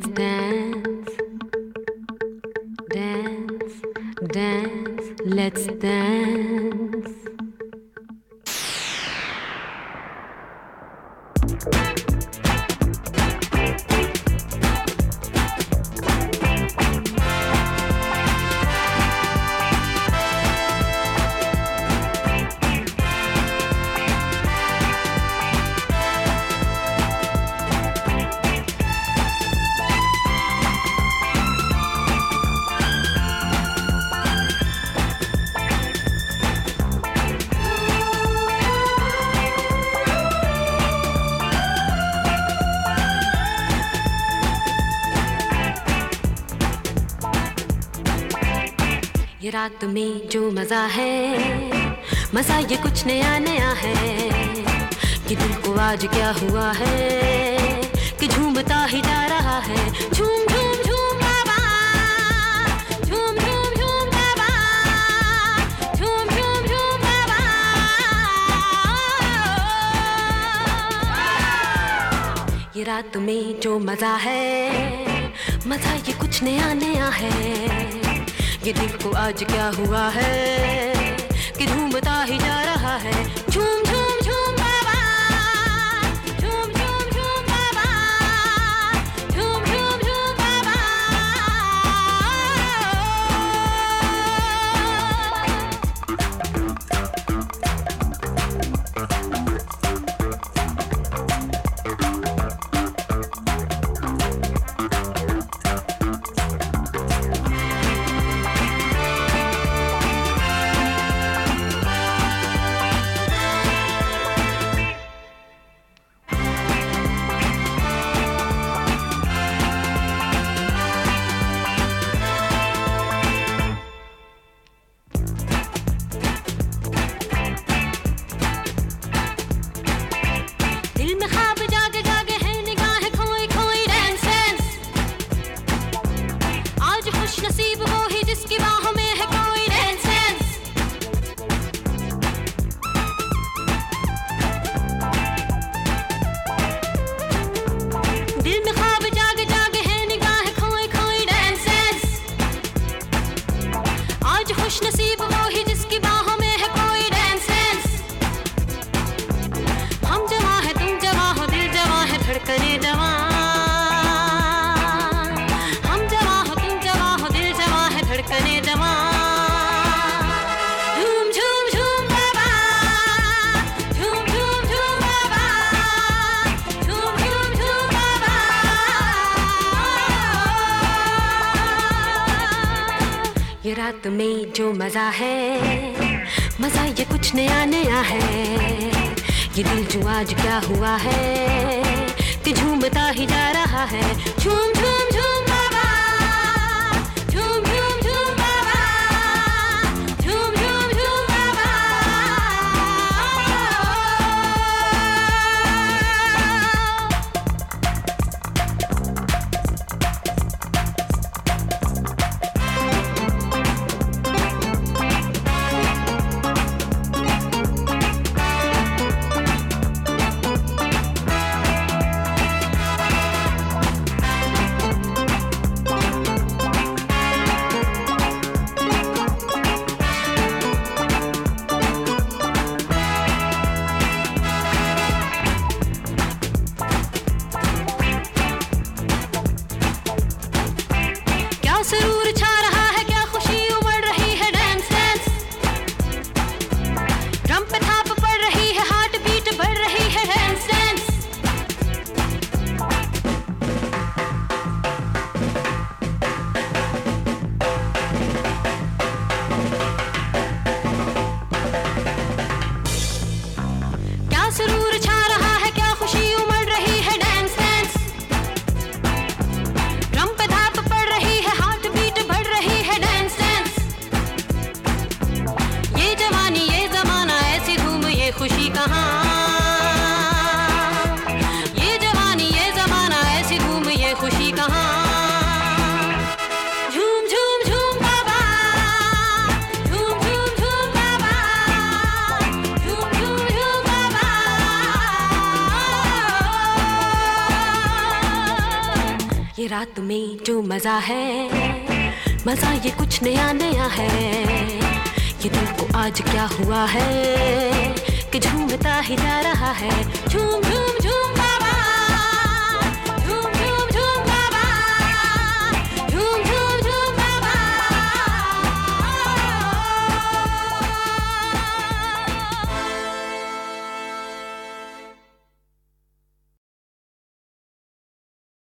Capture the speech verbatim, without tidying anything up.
let's dance, dance, dance, let's dance. ये रात में जो मजा है, मजा ये कुछ नया नया है। कि दिल को आज क्या हुआ है कि झूमता ही जा रहा है। झूम झूम झूम बाबा, झूम झूम झूम बाबा, झूम झूम झूम बाबा। ये रात में जो मजा है, मजा ये कुछ नया नया है। ये दिल को आज क्या हुआ है कि झूमता ही जा रहा है। झूम झूम झूम बाबा, झूम झूम झूम बाबा, झूम झूम झूम बाबा। नसीब वो ही जिसकी बाहों में है कोई डांस सेंस। हम जवां है तुम जवां हो, दिल जवां है धड़कने जवां। हम जवां हो तुम जवां हो, दिल जवां है धड़कने जवां। झूम झूम झूम बाबा, झूम झूम झूम बाबा, झूम झूम झूम बाबा। ये रात में जो मजा है, मजा ये कुछ नया नया है। ये दिल जो आज क्या हुआ है कि झूमता ही जा रहा है। झूम झूम झूम बाबा, झूम झूम झूम बाबा, झूम झूम झूम बाबा। ये रात में जो मजा है, मजा ये कुछ नया नया है। ये दिल को आज क्या हुआ है कि झूमता ही जा रहा है।